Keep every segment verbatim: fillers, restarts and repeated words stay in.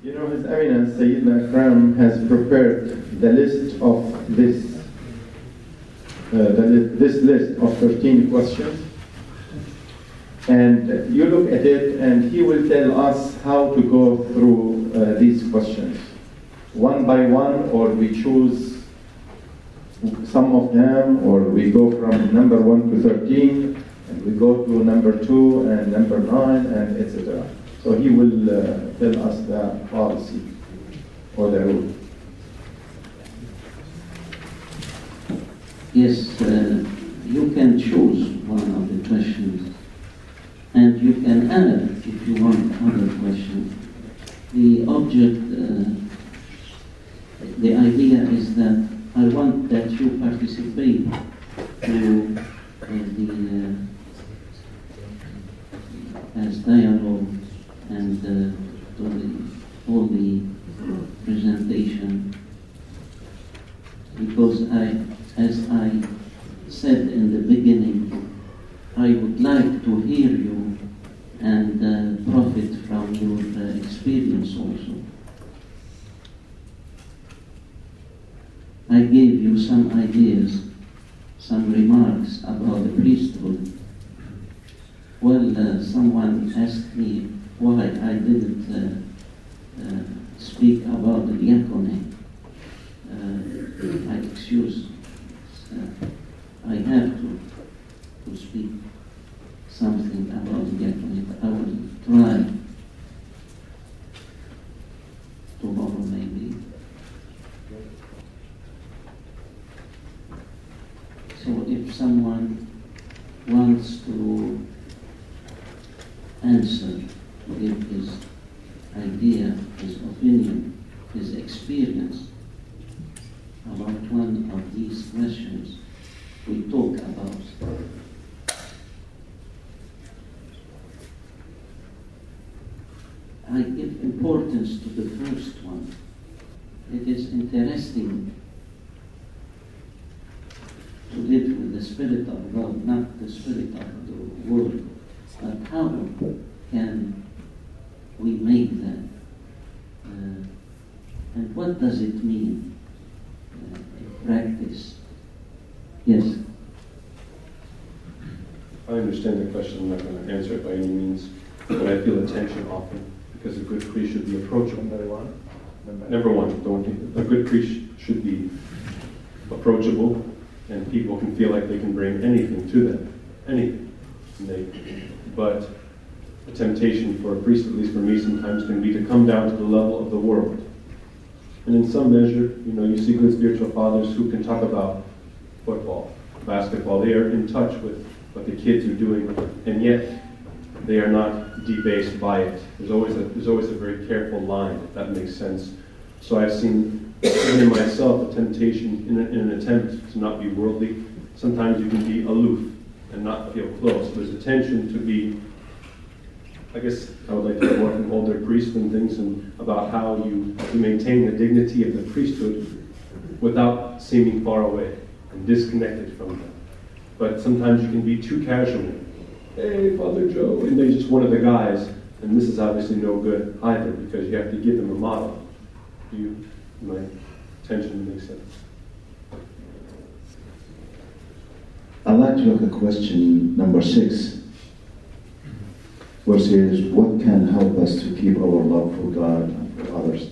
You know, His Eminence Sayyidina Akram has prepared the list of this, uh, the li- this list of thirteen questions. And you look at it, and he will tell us how to go through uh, these questions, one by one, or we choose some of them, or we go from number one to thirteen, and we go to number two and number nine, and et cetera. So he will uh, tell us the policy or the rule. Yes, uh, you can choose one of the questions. And you can add, if you want, other questions. The object, uh, the idea is that I want that you participate to uh, the uh, as dialogue and uh, to the, all the presentation, because I, as I said in the beginning, I would like to hear you and uh, profit from your uh, experience also. I gave you some ideas, some remarks about the priesthood. Well, uh, someone asked me why I didn't uh, uh, speak about the diaconate. Uh, I excuse, uh, I have to, to speak something about the diaconate. I will try tomorrow maybe. So if someone wants to answer, to give his idea, his opinion, his experience about one of these questions we talk about. I give importance to the first one. It is interesting to live with the Spirit of God, not the spirit of the world. But how can we make that? Uh, and what does it mean uh, in practice? Yes? I understand the question. I'm not going to answer it by any means, but I feel a tension often because a good priest should be approachable. Number one, number one, don't you? A good priest should be approachable, and people can feel like they can bring anything to them, anything. And they, but the temptation for a priest, at least for me sometimes, can be to come down to the level of the world. And in some measure, you know, you see good spiritual fathers who can talk about football, basketball. They are in touch with what the kids are doing, and yet they are not debased by it. There's always a, there's always a very careful line, if that makes sense. So I've seen, even in myself, a temptation in, a, in an attempt to not be worldly. Sometimes you can be aloof and not feel close. There's a tension to be, I guess I would like to work with older priests and things, and about how you, you maintain the dignity of the priesthood without seeming far away and disconnected from them. But sometimes you can be too casual. Hey, Father Joe, and they're just one of the guys, and this is obviously no good either, because you have to give them a model. Do you, my tension makes sense? I'd like to look at question number six, where it says, what can help us to keep our love for God and for others?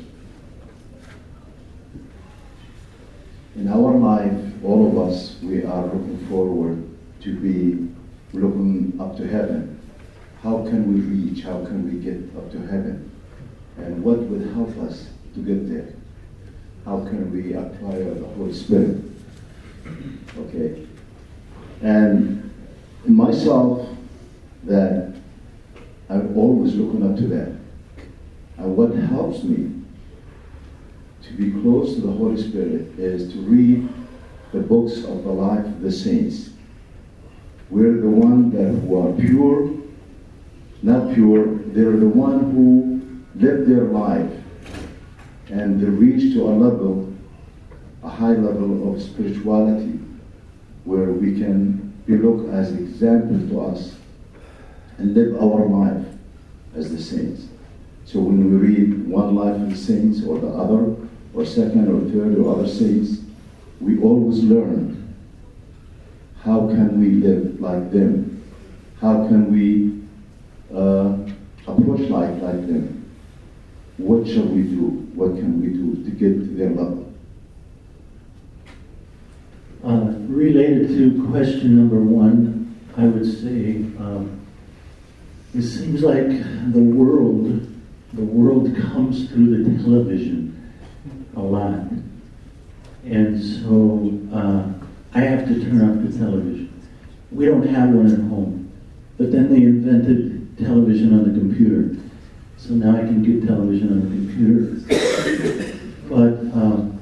In our life, all of us, we are looking forward to be looking up to heaven. How can we reach? How can we get up to heaven? And what would help us to get there? How can we apply the Holy Spirit? Okay. And in myself, that I'm always looking up to that. And what helps me to be close to the Holy Spirit is to read the books of the life of the saints. We're the ones that who are pure, not pure, they're the one who live their life and they reach to a level, a high level of spirituality, where we can be looked as example to us and live our life as the saints. So when we read one life of the saints or the other, or second or third or other saints, we always learn how can we live like them? How can we uh, approach life like them? What shall we do? What can we do to get to their level? Uh, related to question number one, I would say um, it seems like the world, the world comes through the television a lot, and so uh, I have to turn off the television. We don't have one at home, but then they invented television on the computer, so now I can get television on the computer. But um,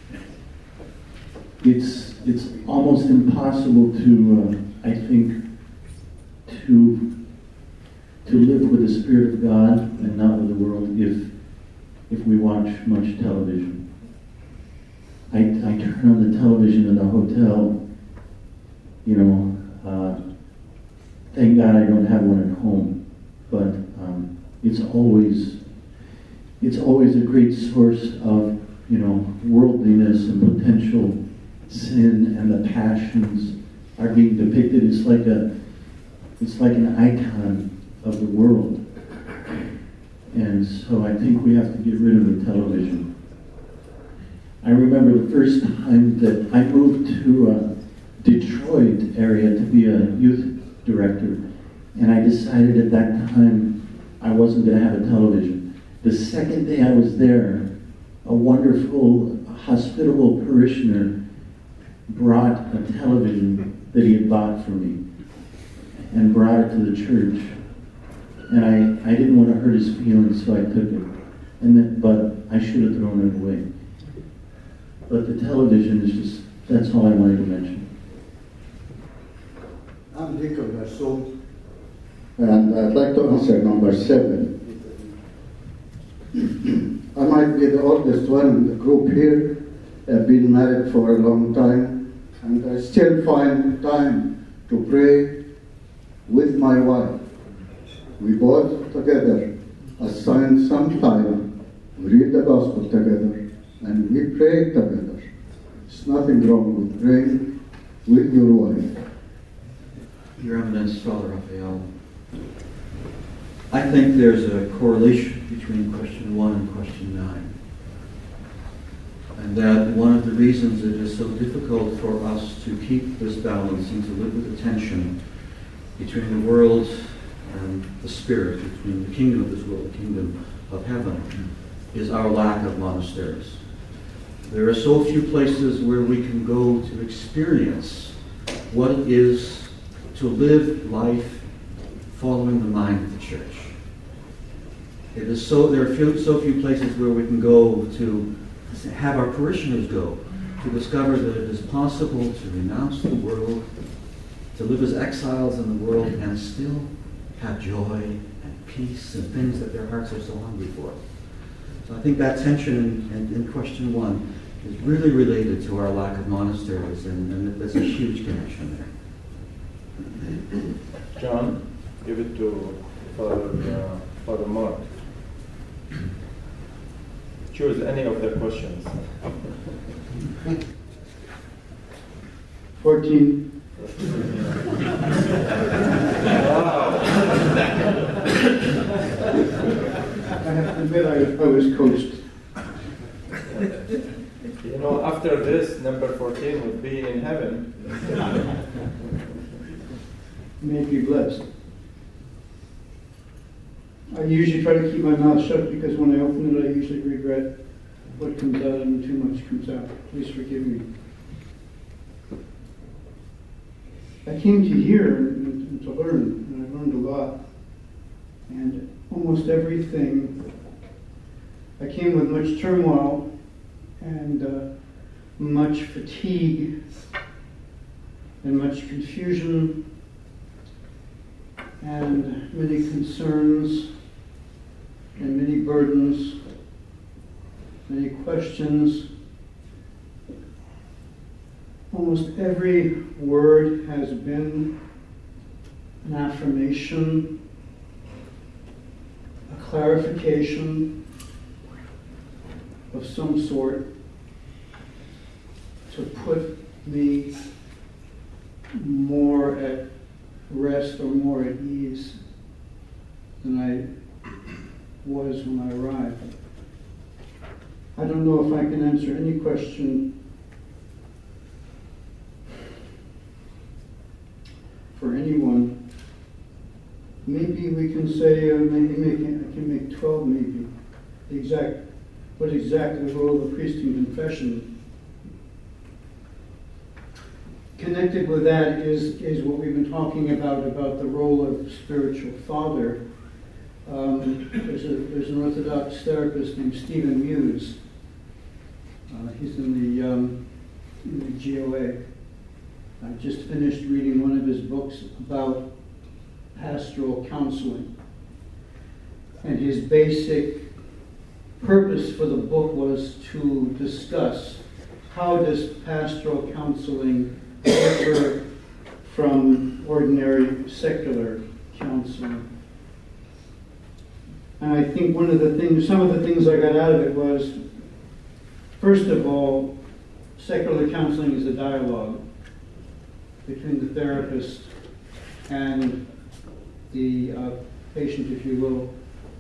it's it's almost impossible to, uh, I think, to to live with the Spirit of God and not with the world if if we watch much television. I, I turn on the television in the hotel, you know, uh, thank God I don't have one at home, but um, it's always it's always a great source of, you know, worldliness and potential sin, and the passions are being depicted. It's like a it's like an icon of the world. And so I think we have to get rid of the television. I remember the first time that I moved to uh, Detroit area to be a youth director, and I decided at that time I wasn't going to have a television. The second day I was there, a wonderful, hospitable parishioner brought a television that he had bought for me and brought it to the church. And I, I didn't want to hurt his feelings, so I took it. And then, but I should have thrown it away. But the television is just, that's all I wanted to mention. I'm Deacon Garson, and I'd like to answer number seven. I might be the oldest one in the group here. I've been married for a long time, and I still find time to pray with my wife. We both together assign some time, we read the gospel together, and we pray together. There's nothing wrong with praying with your wife. Your Eminence, Father Raphael, I think there's a correlation between question one and question nine. And that one of the reasons it is so difficult for us to keep this balance and to live with the tension between the world and the spirit, between the kingdom of this world and the kingdom of heaven, is our lack of monasteries. There are so few places where we can go to experience what it is to live life following the mind of the church. It is so there are few, so few places where we can go to have our parishioners go to discover that it is possible to renounce the world, to live as exiles in the world, and still have joy and peace and things that their hearts are so hungry for. So I think that tension in, in, in question one is really related to our lack of monasteries, and, and there's a huge connection there. John, give it to Father, uh, Father Mark. Choose any of the questions. fourteen. Wow. I have to admit I, I was coached. You know, after this, number fourteen would be in heaven. May be blessed. I usually try to keep my mouth shut because when I open it, I usually regret what comes out and too much comes out. Please forgive me. I came to hear and, and to learn, and I learned a lot. And almost everything, I came with much turmoil and uh, much fatigue and much confusion and many concerns and many burdens, many questions. Almost every word has been an affirmation, a clarification of some sort to put me more at rest or more at ease than I was when I arrived. I don't know if I can answer any question for anyone. Maybe we can say, uh, maybe make, I can make twelve maybe. The exact, what exactly the role of the priest in confession. Connected with that is, is what we've been talking about, about the role of spiritual father. Um, there's, a, there's an Orthodox therapist named Stephen Muse. Uh, he's in the, um, in the G O A. I just finished reading one of his books about pastoral counseling. And his basic purpose for the book was to discuss how does pastoral counseling differ from ordinary secular counseling. And I think one of the things, some of the things I got out of it was, first of all, secular counseling is a dialogue between the therapist and the uh, patient, if you will.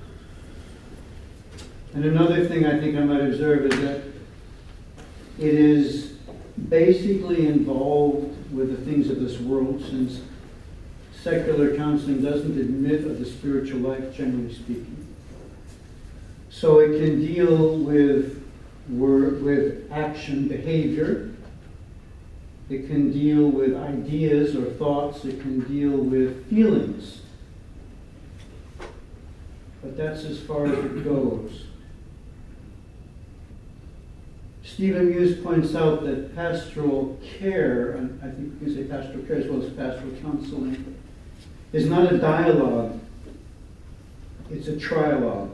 And another thing I think I might observe is that it is basically involved with the things of this world, since secular counseling doesn't admit of the spiritual life, generally speaking. So it can deal with word, with action, behavior. It can deal with ideas or thoughts. It can deal with feelings. But that's as far as it goes. Stephen Muse points out that pastoral care, and I think we can say pastoral care as well as pastoral counseling, is not a dialogue, it's a trialogue.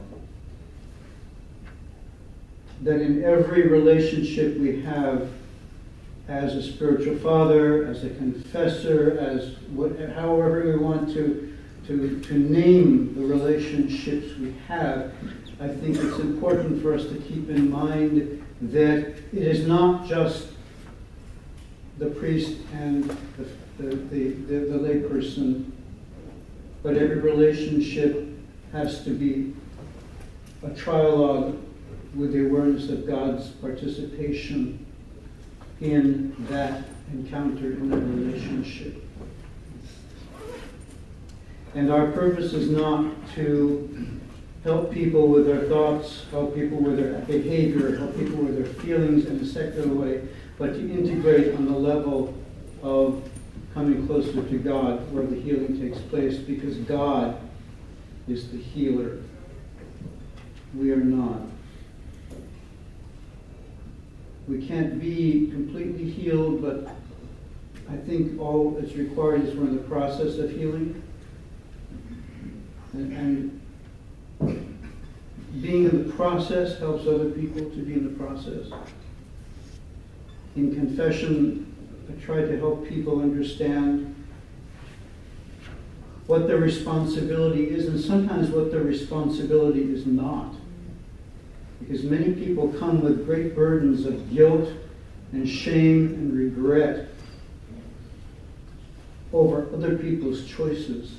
That in every relationship we have as a spiritual father, as a confessor, as what, however we want to, to, to name the relationships we have, I think it's important for us to keep in mind that it is not just the priest and the, the, the, the, the lay person, but every relationship has to be a trialogue with the awareness of God's participation in that encounter, in that relationship. And our purpose is not to help people with their thoughts, help people with their behavior, help people with their feelings in a secular way, but to integrate on the level of coming closer to God, where the healing takes place, because God is the healer. We are not. We can't be completely healed, but I think all that's required is we're in the process of healing. And, and being in the process helps other people to be in the process. In confession, I try to help people understand what their responsibility is, and sometimes what their responsibility is not. Because many people come with great burdens of guilt and shame and regret over other people's choices.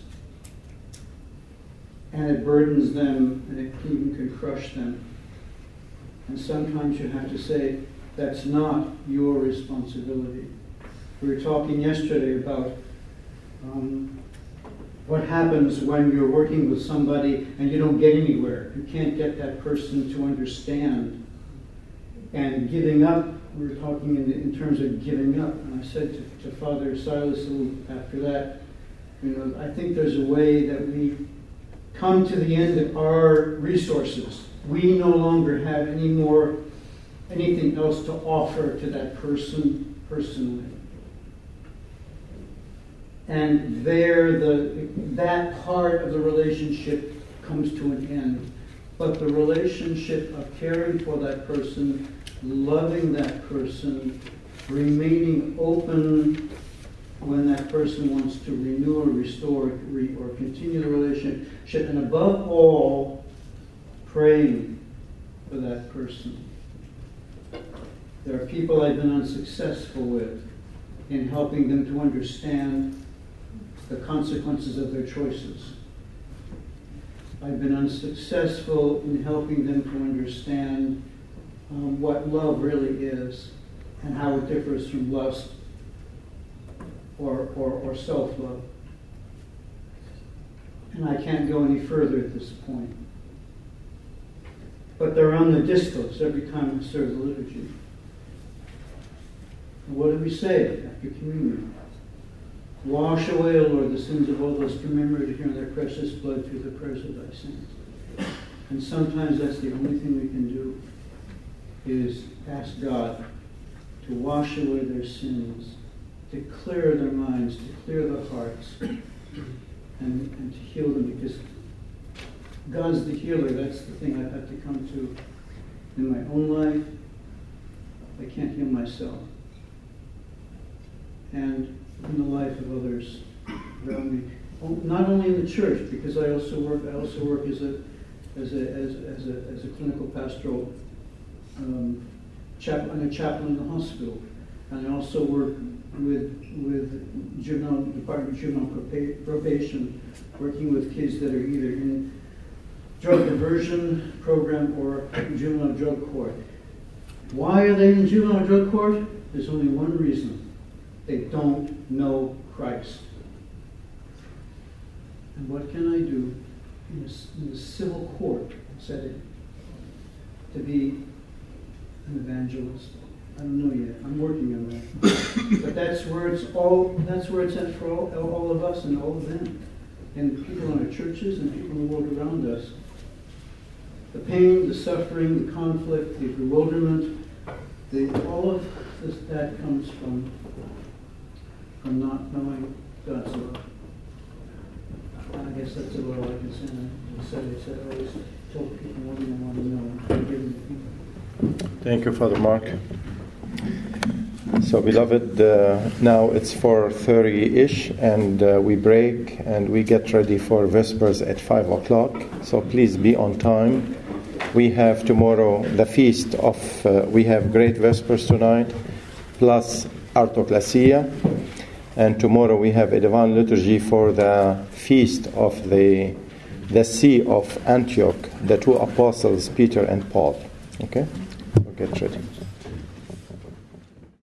And it burdens them, and it even can crush them. And sometimes you have to say, that's not your responsibility. We were talking yesterday about um, what happens when you're working with somebody and you don't get anywhere. You can't get that person to understand. And giving up, we were talking in, the, in terms of giving up. And I said to, to Father Silas after that, you know, I think there's a way that we come to the end of our resources. We no longer have any more, anything else to offer to that person personally. And there, the that part of the relationship comes to an end. But the relationship of caring for that person, loving that person, remaining open when that person wants to renew or restore or continue the relationship, and above all, praying for that person. There are people I've been unsuccessful with in helping them to understand the consequences of their choices. I've been unsuccessful in helping them to understand um, what love really is and how it differs from lust or, or, or self-love. And I can't go any further at this point. But they're on the distos every time I serve the liturgy. And what do we say after communion? Wash away, O Lord, the sins of all those commemorated here in their precious blood through the prayers of thy saints. And sometimes that's the only thing we can do, is ask God to wash away their sins, to clear their minds, to clear their hearts, and, and to heal them, because God's the healer. That's the thing I've had to come to in my own life. I can't heal myself. And in the life of others around me. Not only in the church, because I also work. I also work as a as a as, as a as a clinical pastoral um, chap. I'm a chaplain in the hospital, and I also work with with juvenile Department of Juvenile Probation, working with kids that are either in drug diversion program or juvenile drug court. Why are they in juvenile drug court? There's only one reason. They don't know Christ. And what can I do in a, in a civil court setting to be an evangelist? I don't know yet. I'm working on that. But that's where it's all. That's where it's at for all, all of us and all of them, and people in our churches and people in the world around us. The pain, the suffering, the conflict, the bewilderment, the, all of this, that comes from. from not knowing God's love. I guess that's about all I can say. I said, I said I always told people what they want to know. and give them people. Thank you, Father Mark. So, beloved, uh, now it's four thirty-ish, and uh, we break, and we get ready for Vespers at five o'clock. So please be on time. We have tomorrow the feast of, uh, we have great Vespers tonight, plus Artoclasia. And tomorrow we have a divine liturgy for the feast of the the See of Antioch, the two apostles, Peter and Paul. Okay? We'll get ready.